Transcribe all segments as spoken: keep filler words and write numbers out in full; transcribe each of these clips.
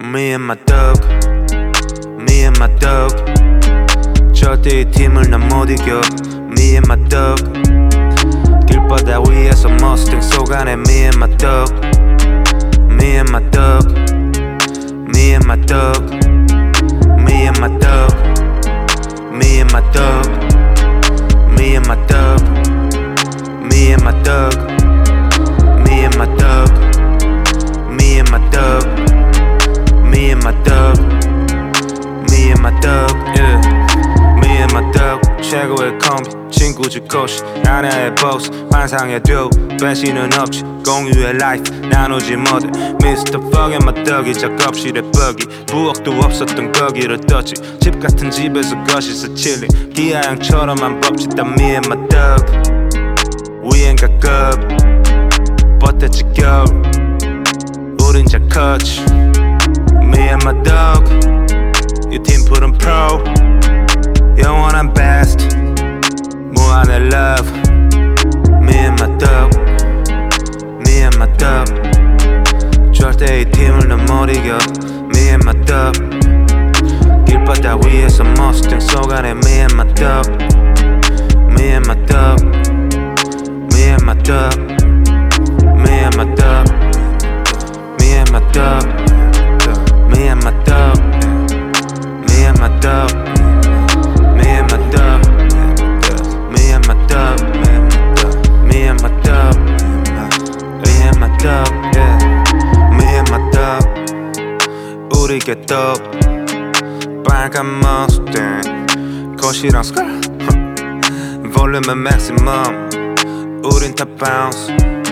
Me and my dog, me and my dog. 절대 이 팀을 난 못 이겨. Me and my dog. 길바다 위에서 머스탱 속 안에 me and my dog. Me and my dog. Me and my dog. Me and my dog. Me and my dog. Me and my dog. Me and my dog. Me and my dog. Me and my dog. Me and my dog. Me and my dog. Yeah. Me and my dog. 최고의 콤비 친구집 코시 하나의 보스 환상의 듀오 변신은 없지 공유의 라이프 나누지 못해 미스터 Fuck and my dog이 작업실에 버기 부엌도 없었던 거기로 떴지 집 같은 집에서 거실에서 칠링 기아형처럼만 법짓다 Me and my dog 위엔 가급 뻗댔지 겨울 우린 잘 컸지 Me and my dog 이 팀 푸른 프로 영원한 best 무한의 love Me and my dog Me and my dog 절대 이 팀을 난 못 이겨 Me and my dog 길바다 위에서 머스탱 속 안에 Me and my dog Me and my dog Me and my dog Me and my dog Me and my dog Me and my dog Me and my dog Me and my dog Me and my dog Me and my dog Me and my dog yeah Me and my dog 우리게 또 빨간 머스탱 거실랑 스컬 볼륨은 맥시멈 우린 다 bounce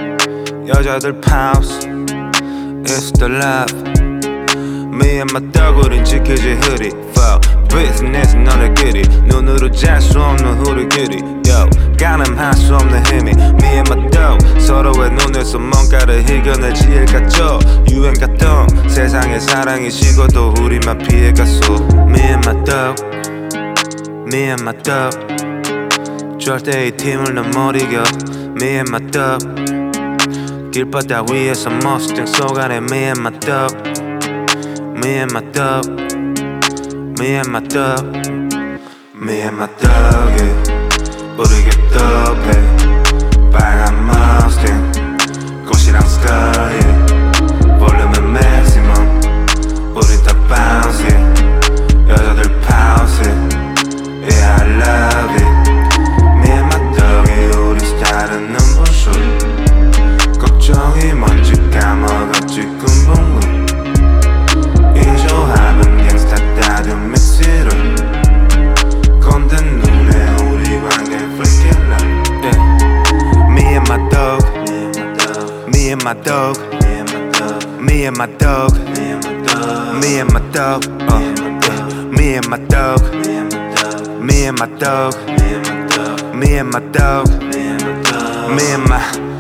여자들 pounce It's the love Me and my dog 우린 지키지 흐리 Fuck business 너네끼리 눈으로 잘 수 없는 우리끼리 Yo 가늠할 수 없는 힘이 Me and my dog 서로의 눈에서 뭔가를 이겨내지 일같죠 유행 같던 세상의 사랑이 식어도 우리만 피해갔어 Me and my dog Me and my dog 절대 이 팀을 난 못 이겨 Me and my dog 길바다 위에서 머스탱 속 안에 Me and my dog Me and my dog Me and my dog Me and my dog yeah. 우리게 더해 빨간 머스탱 꽃이랑 스컬 yeah. 볼륨은 맥시멈 우린 다 bounce yeah. 여자들 pounce yeah. Yeah I love it Me and my dog이 우리 스타일은 눈부셔 걱정이 뭔지 까먹었지 군복무 인조합은 갱스타 따뜻 믹스로 건든 눈에 우리 관계 freaking love yeah. Me and my dog Me and my dog Me and my dog Me and my dog uh, yeah. Me and my dog Me and my dog Me and my dog Me and my